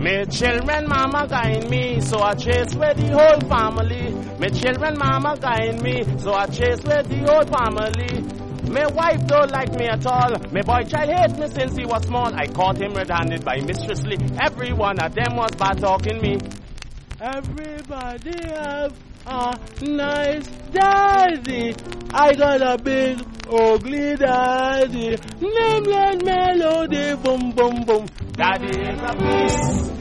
Me children mama guide me, so I chase with the whole family. Me children mama guide me, so I chase with the whole family. My wife don't like me at all. My boy child hates me since he was small. I caught him red-handed by Mistress Lee. Every one of them was bad talking me. Everybody have a nice daddy. I got a big ugly daddy. Nameless melody, boom boom boom. Daddy is a beast.